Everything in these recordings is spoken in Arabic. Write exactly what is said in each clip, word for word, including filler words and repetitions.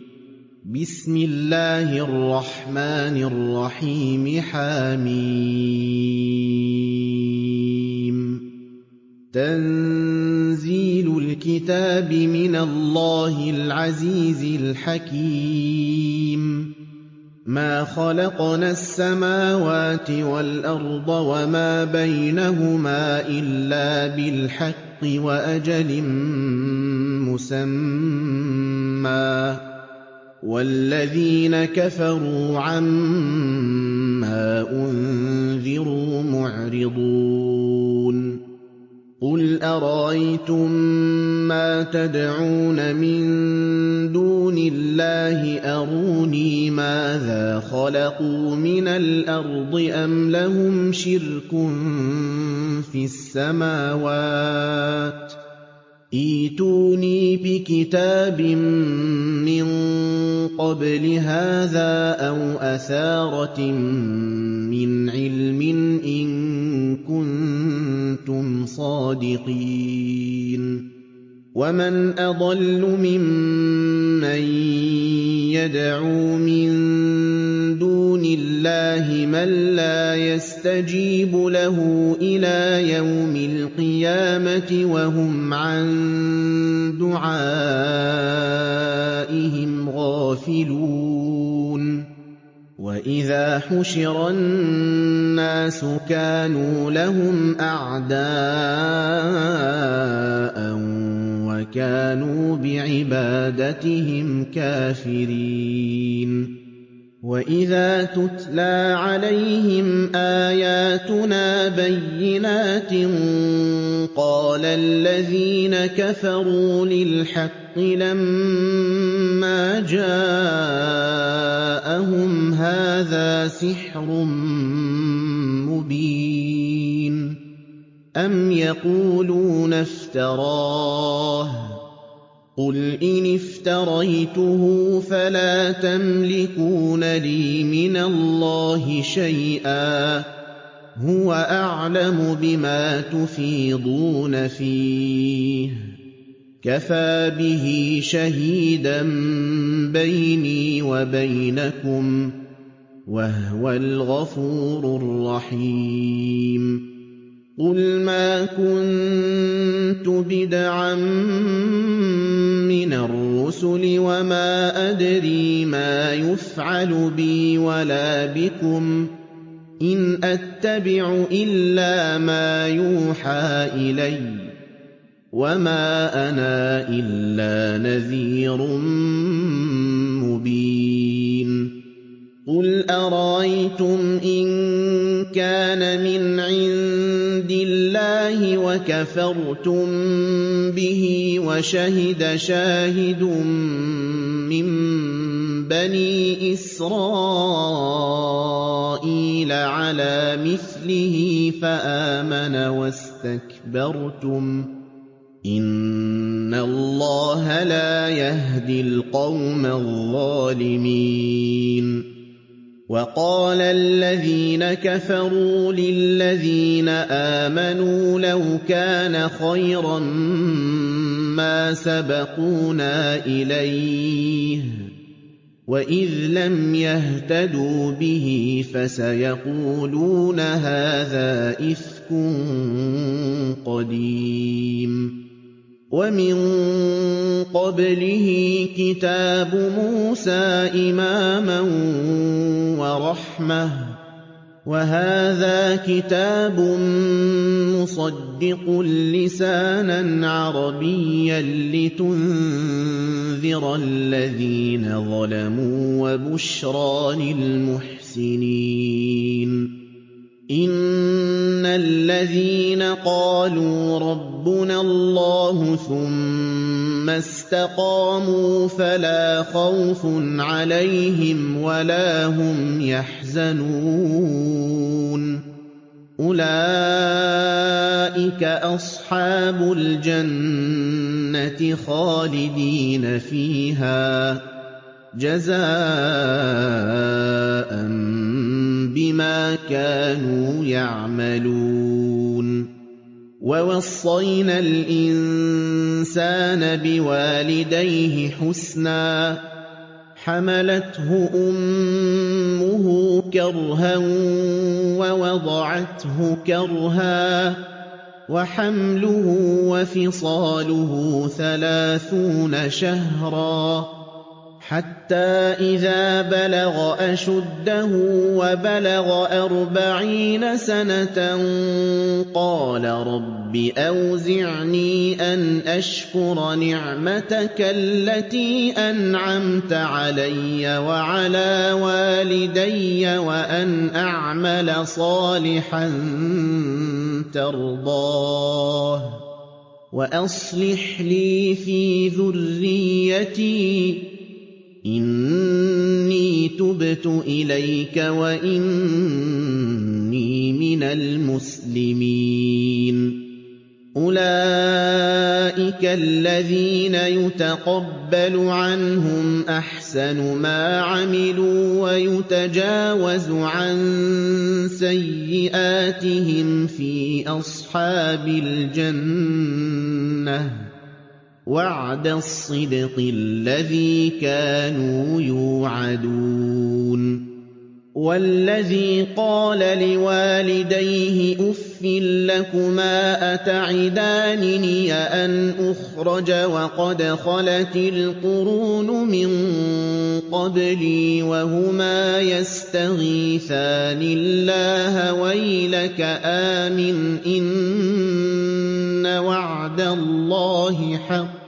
بسم الله الرحمن الرحيم حميم تنزيل الكتاب من الله العزيز الحكيم ما خلقنا السماوات والأرض وما بينهما إلا بالحق وأجل مسمى والذين كفروا عما أنذروا معرضون قل أرأيتم ما تدعون من دون الله أروني ماذا خلقوا من الأرض أم لهم شرك في السماوات ائتوني بكتاب من قبل هذا أو أثارة من علم إن كنتم صادقين ومن أضل ممن يدعو من دون الله من لا يستجيب له إلى يوم القيامة وهم عن دعائهم غافلون وإذا حشر الناس كانوا لهم أعداء وكانوا بعبادتهم كافرين وإذا تتلى عليهم آياتنا بينات قال الذين كفروا للحق لما جاءهم هذا سحر مبين أم يقولون افتراه قل إن افتريته فلا تملكون لي من الله شيئا هو أعلم بما تفيضون فيه كفى به شهيدا بيني وبينكم وهو الغفور الرحيم قل ما كنت بدعا من الرسل وما أدري ما يفعل بي ولا بكم إن أتبع إلا ما يوحى إلي وما أنا إلا نذير مبين قل أرأيتم إن كان من عند الله وكفرتم به وشهد شاهد من بني إسرائيل على مثله فآمن واستكبرتم إن الله لا يهدي القوم الظالمين وقال الذين كفروا للذين آمنوا لو كان خيرا ما سبقونا إليه وإذ لم يهتدوا به فسيقولون هذا إفك قديم ومن قبله كتاب موسى إماما ورحمة وهذا كتاب مصدق لسانا عربيا لتنذر الذين ظلموا وبشرى للمحسنين إن الذين قالوا ربنا الله ثم استقاموا فلا خوف عليهم ولا هم يحزنون أولئك أصحاب الجنة خالدين فيها جزاء بما كانوا يعملون ووصينا الإنسان بوالديه حسنا حَمَلَتْهُ أُمُّهُ كَرْهًا وَوَضَعَتْهُ كَرْهًا ۖ وَحَمْلُهُ وَفِصَالُهُ ثَلَاثُونَ شَهْرًا ۚ حَتَّىٰ إِذَا بَلَغَ أَشُدَّهُ وَبَلَغَ أَرْبَعِينَ سَنَةً قَالَ رَبِّ أَوْزِعْنِي أَنْ أَشْكُرَ نِعْمَتَكَ الَّتِي أَنْعَمْتَ عَلَيَّ وَعَلَىٰ وَالِدَيَّ وَأَنْ أَعْمَلَ صَالِحًا تَرْضَاهُ وَأَصْلِحْ لِي فِي ذُرِّيَّتِي ۖ إِنِّي تُبْتُ إِلَيْكَ وَإِنِّي مِنَ الْمُسْلِمِينَ أُولَٰئِكَ الَّذِينَ يُتَقَبَّلُ عَنْهُمْ أَحْسَنُ مَا عَمِلُوا وَيُتَجَاوَزُ عَن سَيِّئَاتِهِمْ فِي أَصْحَابِ الْجَنَّةِ ۖ وَعْدَ الصِّدْقِ الَّذِي كَانُوا يُوعَدُونَ وَالَّذِي قَالَ لِوَالِدَيْهِ أُفٍّ لَّكُمَا أَتَعِدَانِنِي أَنْ أُخْرَجَ وَقَدْ خَلَتِ الْقُرُونُ مِن قَبْلِي وَهُمَا يَسْتَغِيثَانِ اللَّهَ وَيْلَكَ آمِنْ إِنَّ وَعْدَ اللَّهِ حَقٌّ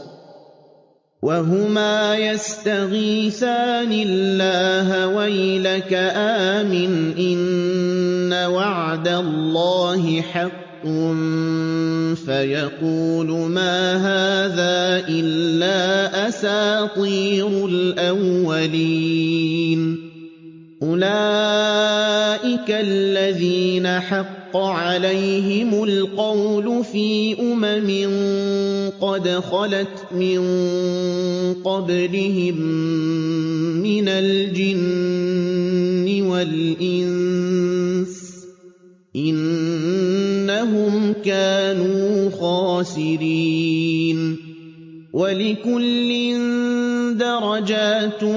وَهُمَا يَسْتَغِيثَانِ اللَّهَ وَيْلَكَ آمِنْ إِنَّ وَعْدَ اللَّهِ حَقٌّ فَيَقُولُ مَا هَٰذَا إِلَّا أَسَاطِيرُ الْأَوَّلِينَ أُولَٰئِكَ الَّذِينَ حَقَّ عَلَيْهِمُ الْقَوْلُ فِي أُمَمٍ قَدْ خَلَتْ مِن قَبْلِهِم مِّنَ الْجِنِّ وَالْإِنسِ ۖ إِنَّهُمْ كَانُوا خَاسِرِينَ وَلِكُلٍّ دَرَجَاتٌ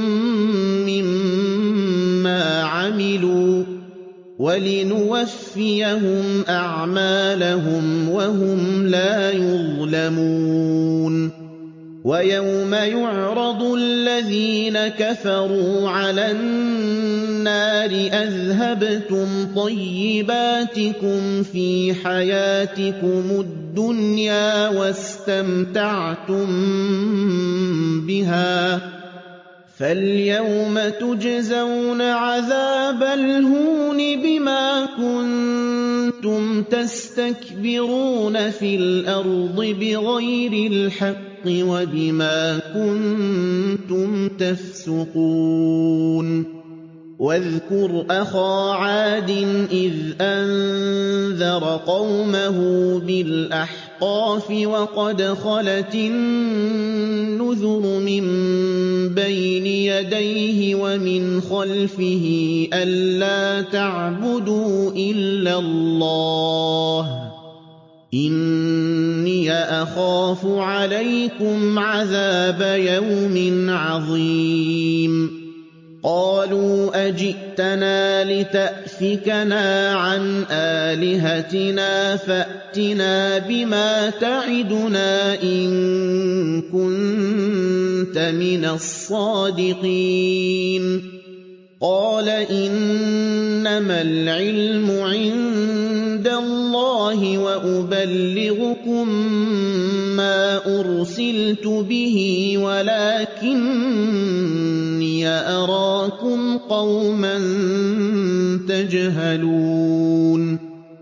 مِّمَّا عَمِلُوا ۖ وَلِنُوَفِّيَهُمْ أَعْمَالَهُمْ وَهُمْ لَا يُظْلَمُونَ وَيَوْمَ يُعْرَضُ الَّذِينَ كَفَرُوا عَلَى النَّارِ أَذْهَبْتُمْ طَيِّبَاتِكُمْ فِي حَيَاتِكُمُ الدُّنْيَا وَاسْتَمْتَعْتُم بِهَا ۖ فَالْيَوْمَ تُجْزَوْنَ عَذَابَ الْهُونِ بِمَا كُنتُمْ تَسْتَكْبِرُونَ فِي الْأَرْضِ بِغَيْرِ الْحَقِّ وَبِمَا كُنتُمْ تَفْسُقُونَ وَاذْكُرْ أَخَا عَادٍ إِذْ أَنذَرَ قَوْمَهُ بِالْأَحْقَافِ وَقَدْ خَلَتِ النُّذُرُ مِن بَيْنِ يَدَيْهِ وَمِنْ خَلْفِهِ أَلَّا تَعْبُدُوا إِلَّا اللَّهَ إِنِّي أَخَافُ عَلَيْكُمْ عَذَابَ يَوْمٍ عَظِيمٍ قَالُوا أَجِئْتَنَا لِتَأْفِكَنَا عَنْ آلِهَتِنَا فَأْتِنَا بِمَا تَعِدُنَا إِن كُنتَ مِنَ الصَّادِقِينَ قَالَ إِنَّمَا الْعِلْمُ عِندَ اللَّهِ وَأُبَلِّغُكُم مَّا أُرْسِلْتُ بِهِ وَلَٰكِنِّي أَرَاكُمْ قَوْمًا تَجْهَلُونَ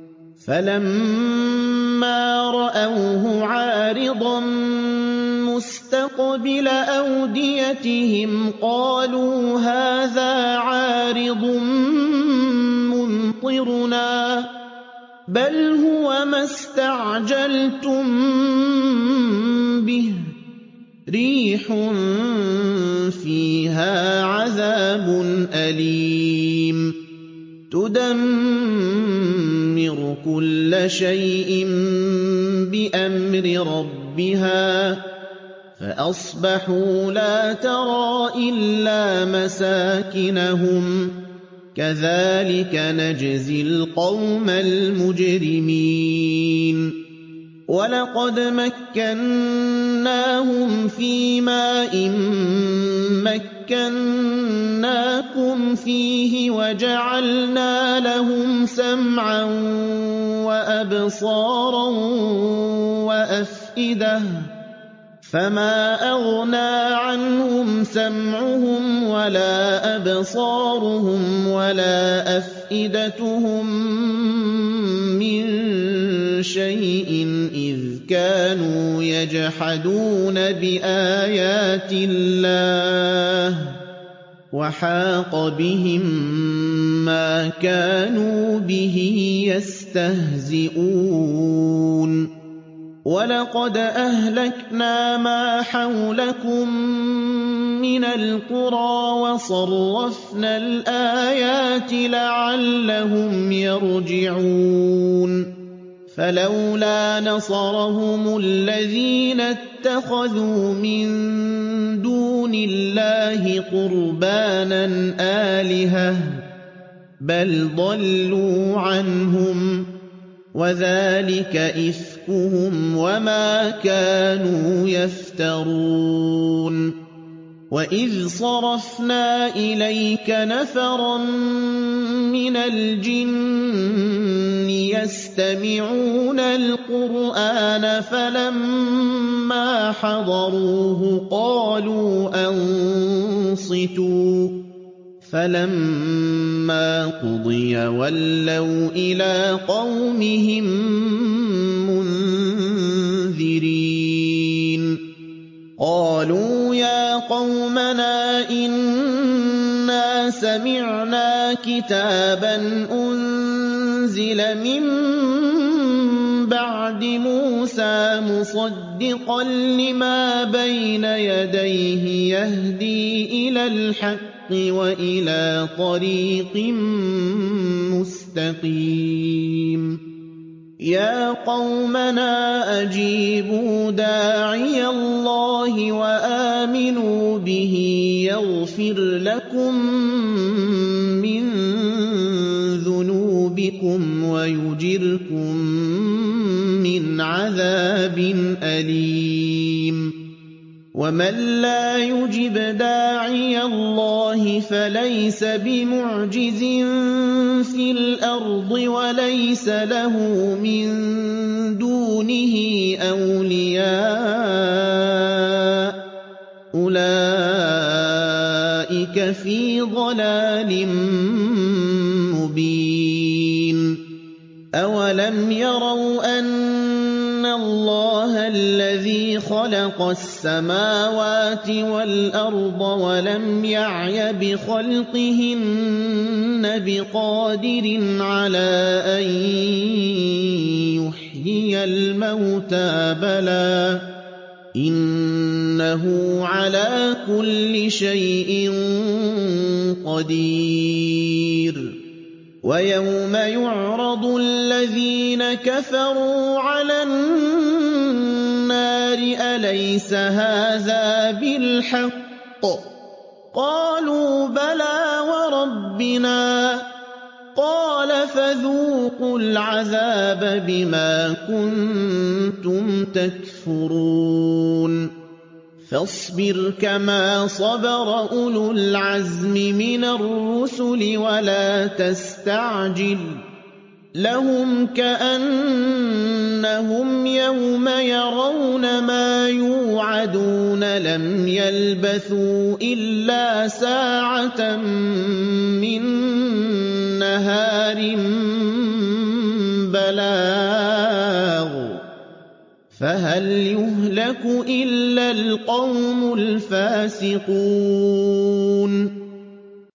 فَلَمَّا رَأَوْهُ عَارِضًا مُّسْتَقْبِلَ أَوْدِيَتِهِمْ قَالُوا هَٰذَا عَارِضٌ مُّمْطِرُنَا ۚ بَلْ هُوَ مَا اسْتَعْجَلْتُم بِهِ ۖ رِيحٌ فِيهَا عَذَابٌ أَلِيمٌ تُدَمِّرُ كُلَّ شَيْءٍ بِأَمْرِ رَبِّهَا فأصبحوا لا ترى إلا مساكنهم كذلك نجزي القوم المجرمين ولقد مكناهم في ماء مكناكم فيه وجعلنا لهم سمعا وأبصارا وأفئدة فما أغنى عنهم سمعهم ولا أبصارهم ولا أفئدتهم من شيء إذ كانوا يجحدون بآيات الله وحاق بهم ما كانوا به يستهزئون ولقد أهلكنا ما حولكم من القرى وصرفنا الآيات لعلهم يرجعون فلولا نصرهم الذين اتخذوا من دون الله قربانا آلهة بل ضلوا عنهم وذلك إفكهم وما كانوا يفترون وإذ صرفنا إليك نفرا من الجن يستمعون القرآن فلما حضروه قالوا أنصتوا فلما قضي ولوا إلى قومهم منذرين قالوا يا قومنا إنا سمعنا كتابا أنزل من بعد موسى مصدقا لما بين يديه يهدي إلى الحق وإلى طريق مستقيم يا قومنا أجيبوا داعي الله وآمنوا به يغفر لكم من ذنوبكم ويجركم من عذاب أليم ومن لا يجب داعي الله فليس بمعجز في الأرض وليس له من دونه أولياء أولئك في ضلال مبين أولم يروا أن الله الذي خلق السماوات والأرض ولم يعي بخلقهن بقادر على أن يحيي الموتى بلى إنه على كل شيء قدير ويوم يعرض الذين كفروا على النار أليس هذا بالحق قالوا بلى وربنا قال فذوقوا العذاب بما كنتم تكفرون فاصبر كما صبر أولو العزم من الرسل ولا تستعجل لهم كأنهم يوم يرون ما يوعدون لم يلبثوا إلا ساعة من نهار بلاغ فهل يهلك إلا القوم الفاسقون